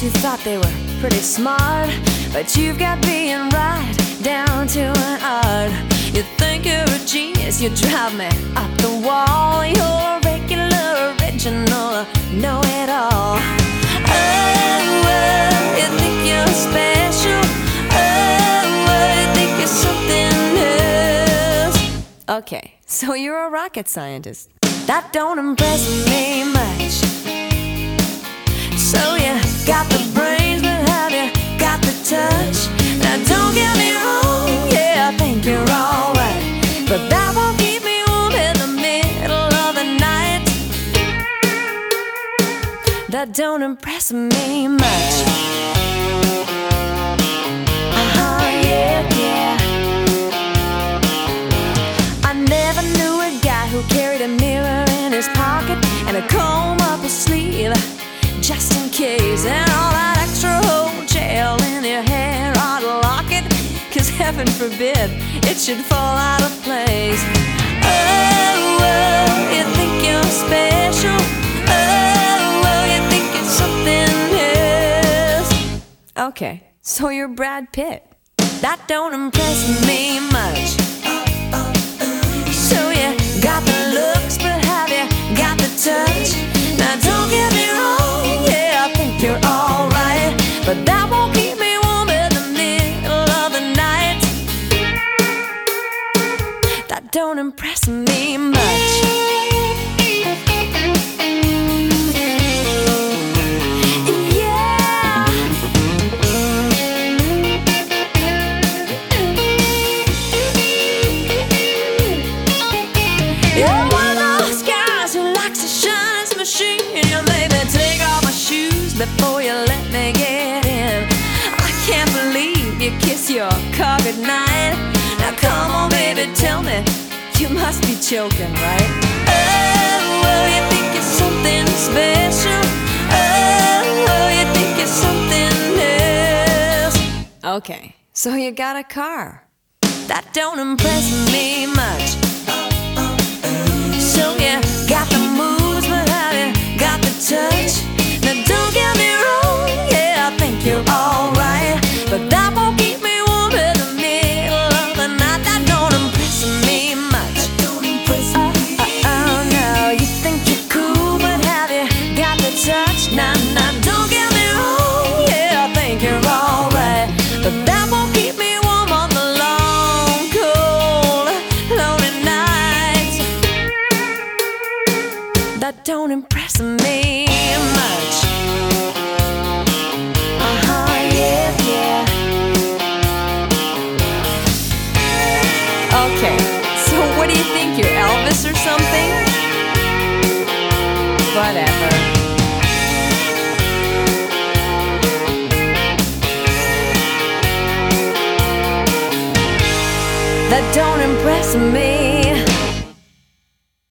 who thought they were pretty smart, but you've got being right down to an art. You think you're a genius, you drive me up the wall. You're regular, original, know-it-all. Oh, you think you're special. Oh, you think you're something else. Okay, so you're a rocket scientist. That don't impress me much. So you got the brains, but have you got the touch? Now don't get me wrong, yeah, I think you're alright, but that won't keep me warm in the middle of the night. That don't impress me much. Yeah, yeah. I never knew a guy who carried a mirror in his pocket and a comb up his sleeve, just in case, and all that extra whole gel in your hair ought to lock it, 'cause heaven forbid it should fall out of place. Oh, oh, you think you're special. Oh, oh, you think it's something else. Okay, so you're Brad Pitt. That don't impress me much. So you got the looks, but have you got the touch? Now don't get me wrong, yeah, I think you're alright, but that won't keep me warm in the middle of the night. That don't impress me much. You're one of those guys who likes to shine his machine. You maybe take off my shoes before you let me get in. I can't believe you kiss your car goodnight. Now come on, baby, tell me, you must be joking, right? Oh, oh, you think it's something special. Oh, oh, you think it's something else. Okay, so you got a car. That don't impress me much. So you got the moves, but have you got the touch? Now don't get me wrong, yeah, I think you're alright, but that won't keep me warm in the middle of the night. That don't impress me much. Oh, no, you think you're cool, but have you got the touch? Now, don't get me wrong, yeah, I think you're alright, but that won't keep me warm on the long, cold, lonely nights. That don't impress me much. Yeah, yeah. Okay, so what do you think, you're Elvis or something? Whatever. That don't impress me